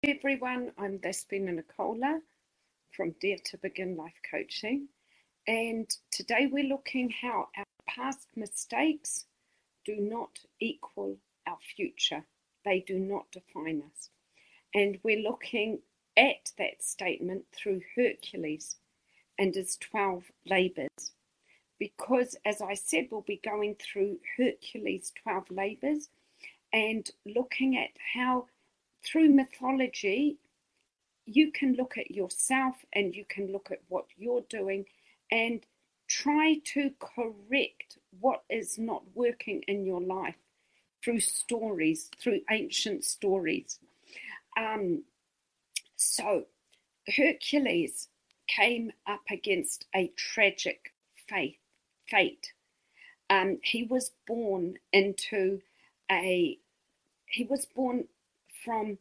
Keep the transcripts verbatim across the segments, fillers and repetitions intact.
Everyone, I'm Despina Nicola from Dare to Begin Life Coaching, and today we're looking how our past mistakes do not equal our future. They do not define us. And we're looking at that statement through Hercules and his twelve labors. Because, as I said, we'll be going through Hercules' twelve labors and looking at how through mythology, you can look at yourself and you can look at what you're doing and try to correct what is not working in your life through stories, through ancient stories. Um, so, Hercules came up against a tragic fate. fate. Um, he was born into a, he was born from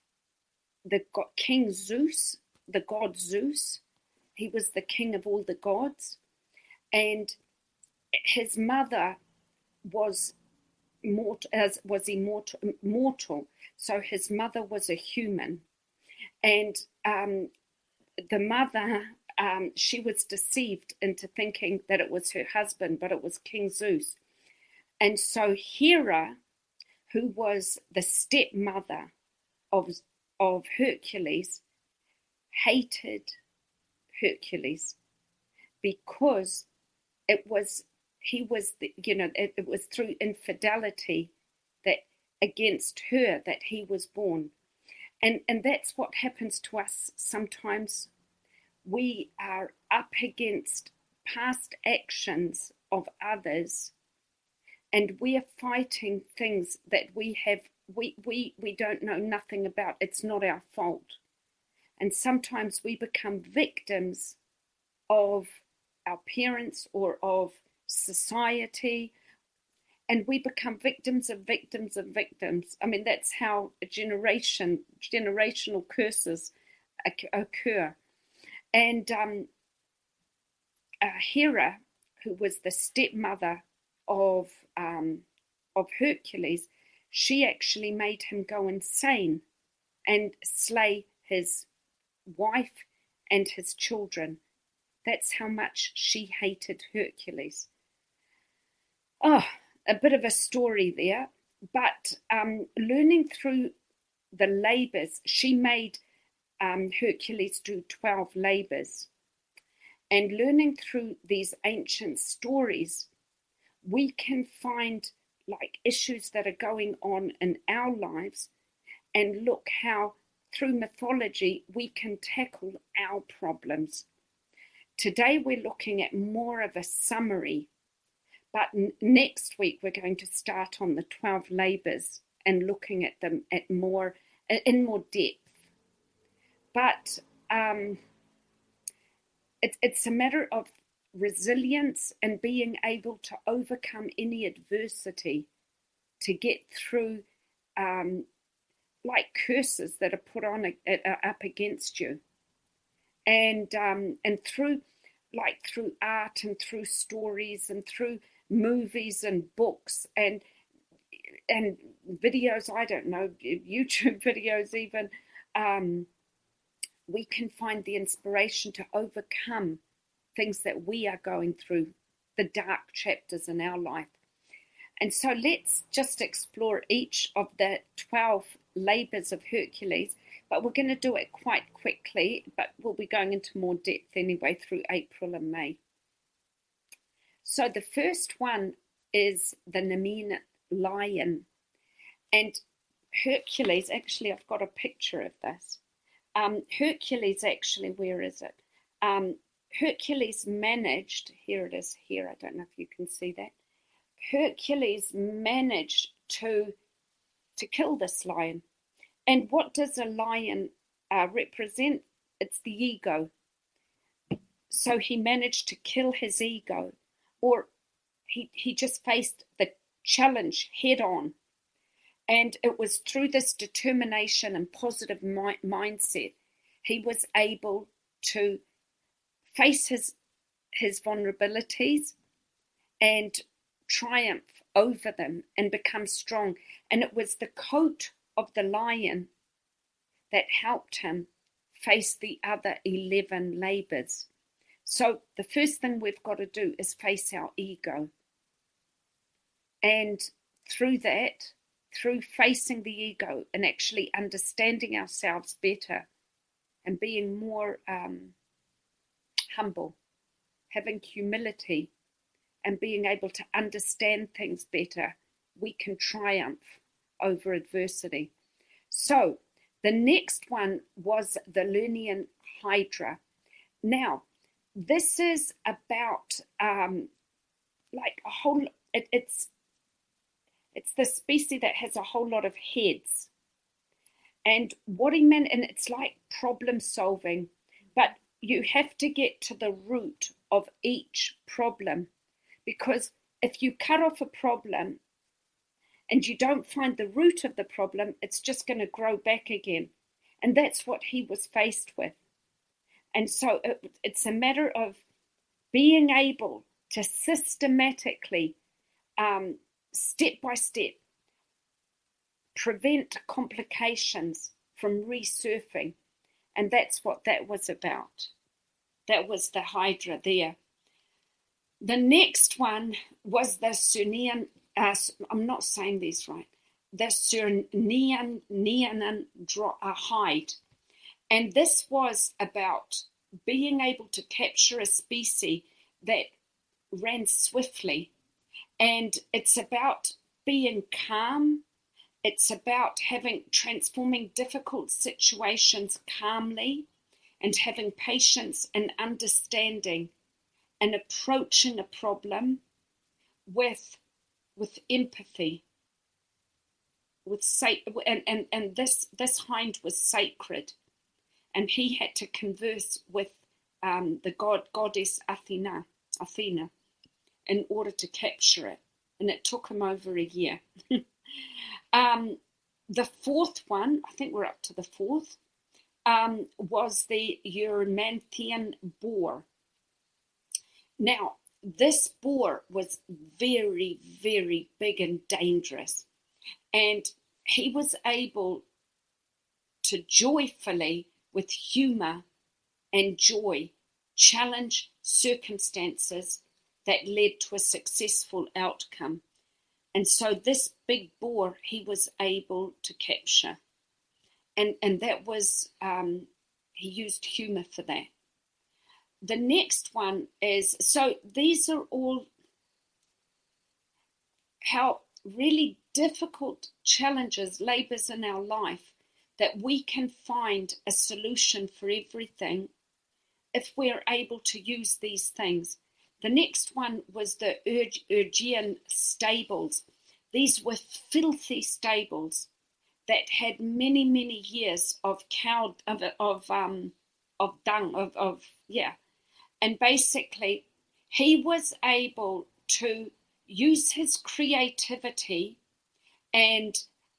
the god, King Zeus, the god Zeus. He was the king of all the gods, and his mother was mortal, as was immortal, mortal. So his mother was a human, and um, the mother, um, she was deceived into thinking that it was her husband, but it was King Zeus. And so Hera, who was the stepmother of, of Hercules, hated Hercules because it was, he was, the, you know, it, it was through infidelity that against her that he was born. And, and that's what happens to us sometimes. We are up against past actions of others, and we are fighting things that we have, we, we, we don't know nothing about. It's not our fault. And sometimes we become victims of our parents or of society, and we become victims of victims of victims. I mean, that's how a generation, generational curses occur. And um, uh, Hera, who was the stepmother of um, of Hercules, she actually made him go insane and slay his wife and his children. That's how much she hated Hercules. Oh, a bit of a story there, but um, learning through the labors, she made um, Hercules do twelve labors. And learning through these ancient stories, we can find like issues that are going on in our lives and look how through mythology we can tackle our problems. Today we're looking at more of a summary, but n- next week we're going to start on the twelve labors and looking at them at more in more depth. But um, it, it's a matter of resilience and being able to overcome any adversity to get through um, like curses that are put on uh, up against you, and um, and through like through art and through stories and through movies and books and and videos, I don't know, YouTube videos even, um, we can find the inspiration to overcome things that we are going through, the dark chapters in our life. And so let's just explore each of the twelve labors of Hercules, but we're going to do it quite quickly, but we'll be going into more depth anyway through April and May. So the first one is the Nemean lion. And Hercules, actually, I've got a picture of this. Um, Hercules, actually, where is it? Um, Hercules managed, here it is here, I don't know if you can see that. Hercules managed to, to kill this lion. And what does a lion uh, represent? It's the ego. So he managed to kill his ego, or he, he just faced the challenge head on. And it was through this determination and positive mi- mindset, he was able to face his, his vulnerabilities and triumph over them and become strong. And it was the coat of the lion that helped him face the other eleven labors. So the first thing we've got to do is face our ego. And through that, through facing the ego and actually understanding ourselves better and being more um, humble, having humility and being able to understand things better, we can triumph over adversity. So the next one was the Lernaean Hydra. Now, this is about um, like a whole, it, it's it's the species that has a whole lot of heads. And what he meant, and it's like problem solving, but you have to get to the root of each problem, because if you cut off a problem and you don't find the root of the problem, it's just going to grow back again. And that's what he was faced with. And so it, it's a matter of being able to systematically, um, step by step, prevent complications from resurfacing. And that's what that was about. That was the Hydra there. The next one was the Cernean, uh, I'm not saying this right, the Cernean uh, hide. And this was about being able to capture a species that ran swiftly. And it's about being calm. It's about having transforming difficult situations calmly and having patience and understanding and approaching a problem with with empathy. With and, and, and this this hind was sacred. And he had to converse with um, the god goddess Athena, Athena, in order to capture it, and it took him over a year. um, the fourth one, I think we're up to the fourth, um, was the Eurymanthian boar. Now, this boar was very, very big and dangerous, and he was able to joyfully, with humor and joy, challenge circumstances that led to a successful outcome. And so this big boar he was able to capture. And, and that was, um, he used humor for that. The next one is, so these are all how really difficult challenges, labors in our life, that we can find a solution for everything if we're able to use these things. The next one was the Augean stables. These were filthy stables that had many, many years of cow of of um of dung of of yeah, and basically he was able to use his creativity and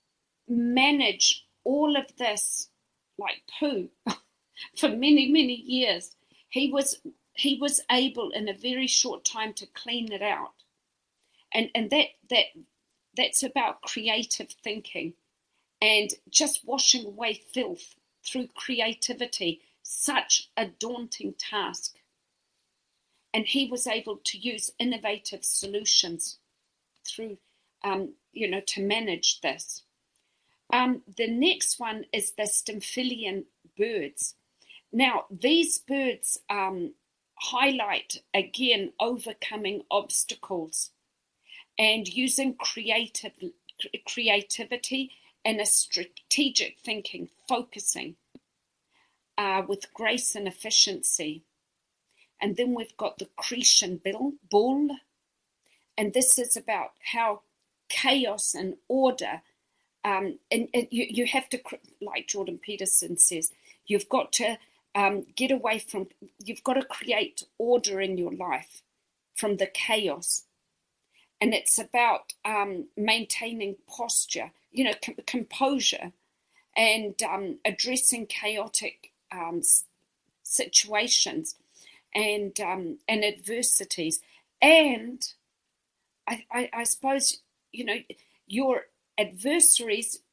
manage all of this like poo for many, many years. He was he was able in a very short time to clean it out. And and that that that's about creative thinking and just washing away filth through creativity, such a daunting task. And he was able to use innovative solutions through um, you know, to manage this. Um, the next one is the Stymphalian birds. Now, these birds um, highlight, again, overcoming obstacles and using creative creativity and a strategic thinking, focusing uh, with grace and efficiency. And then we've got the Cretan bull, and this is about how chaos and order, um, and, and you, you have to, like Jordan Peterson says, you've got to um, get away from, you've got to create order in your life from the chaos. And it's about um, maintaining posture, you know, com- composure, and um, addressing chaotic um, situations and um, and adversities. And I, I, I suppose, you know, your adversaries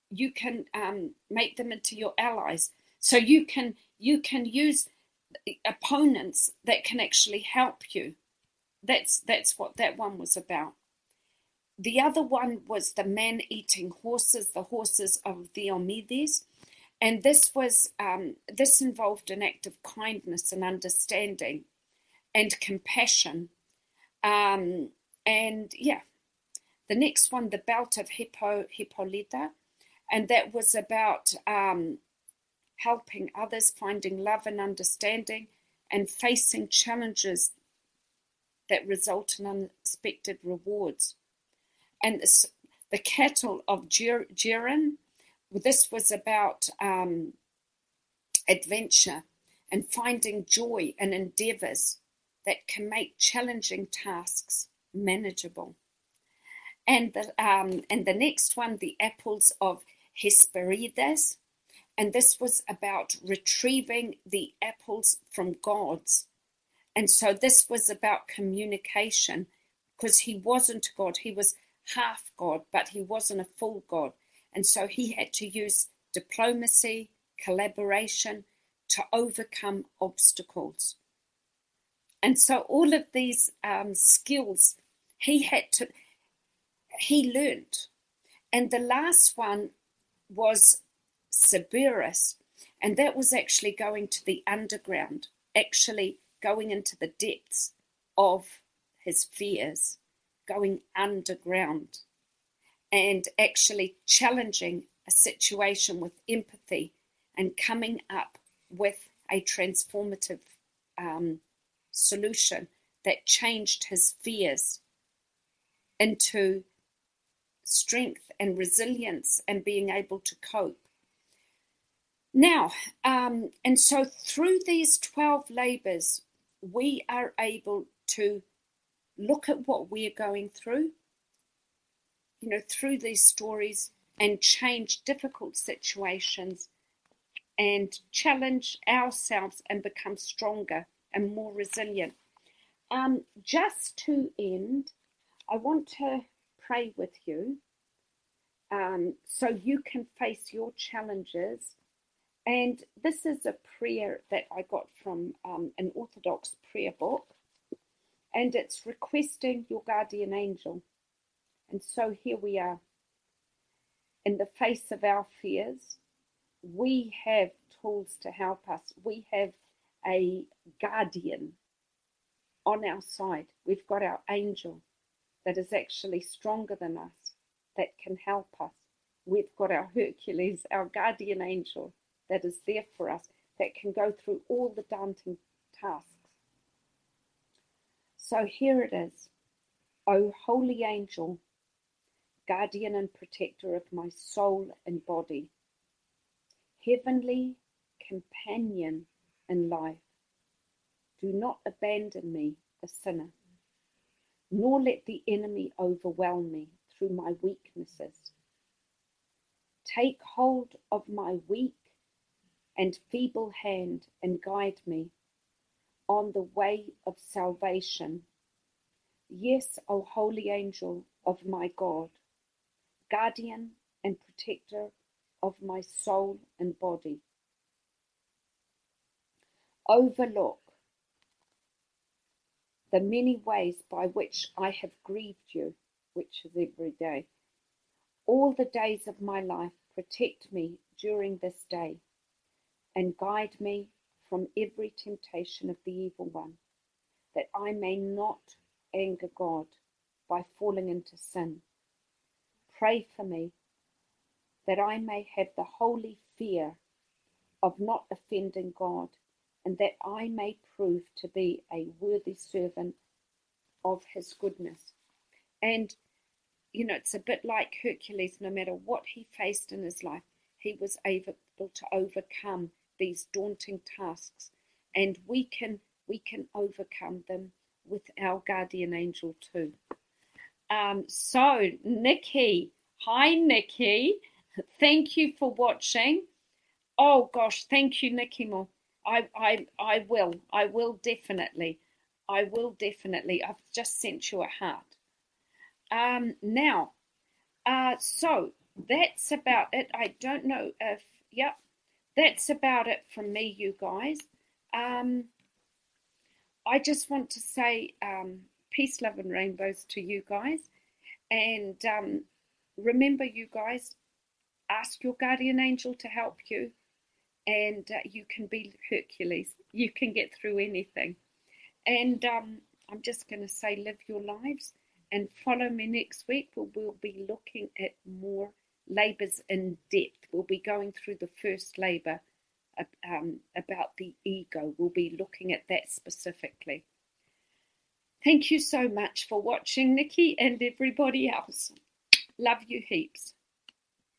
you can um, make them into your allies. So you can you can use opponents that can actually help you. That's that's what that one was about. The other one was the man-eating horses, the horses of Diomedes, and this was um, this involved an act of kindness and understanding and compassion, um, and yeah. The next one, the belt of Hippo, Hippolyta, and that was about um, helping others, finding love and understanding, and facing challenges that result in unexpected rewards. And this, the cattle of Gerin, this was about um, adventure and finding joy and endeavors that can make challenging tasks manageable. And the, um, and the next one, the apples of Hesperides, and this was about retrieving the apples from gods. And so this was about communication, because he wasn't God, he was half God, but he wasn't a full God. And so he had to use diplomacy, collaboration to overcome obstacles. And so all of these um, skills he had to, he learned. And the last one was Cerberus, and that was actually going to the underground, actually going into the depths of his fears, going underground, and actually challenging a situation with empathy and coming up with a transformative um, solution that changed his fears into strength and resilience and being able to cope. Now, um, and so through these twelve labors, we are able to look at what we're going through, you know, through these stories, and change difficult situations and challenge ourselves and become stronger and more resilient. Um, just to end, I want to pray with you um, so you can face your challenges. And this is a prayer that I got from um, an Orthodox prayer book, and it's requesting your guardian angel. And so here we are. In the face of our fears, we have tools to help us. We have a guardian on our side. We've got our angel that is actually stronger than us, that can help us. We've got our Hercules, our guardian angel, that is there for us, that can go through all the daunting tasks. So here it is. O holy angel, guardian and protector of my soul and body, heavenly companion in life, do not abandon me, the sinner, nor let the enemy overwhelm me through my weaknesses. Take hold of my weak and feeble hand and guide me on the way of salvation. Yes, O holy angel of my God, guardian and protector of my soul and body, overlook the many ways by which I have grieved you, which is every day. All the days of my life, protect me during this day, and guide me from every temptation of the evil one, that I may not anger God by falling into sin. Pray for me, that I may have the holy fear of not offending God, and that I may prove to be a worthy servant of his goodness. And, you know, it's a bit like Hercules. No matter what he faced in his life, he was able to overcome these daunting tasks. And we can we can overcome them with our guardian angel too. Um, so, Nikki, hi, Nikki. Thank you for watching. Oh, gosh, thank you, Nikki Moore. I, I, I will. I will definitely. I will definitely. I've just sent you a heart. Um, now, uh, so that's about it. I don't know if, yep, that's about it from me, you guys. Um, I just want to say um, peace, love, and rainbows to you guys. And um, remember, you guys, ask your guardian angel to help you. And uh, you can be Hercules. You can get through anything. And um, I'm just going to say, live your lives and follow me next week. We'll, we'll be looking at more labours in depth. We'll be going through the first labour um, about the ego. We'll be looking at that specifically. Thank you so much for watching, Nikki, and everybody else. Love you heaps.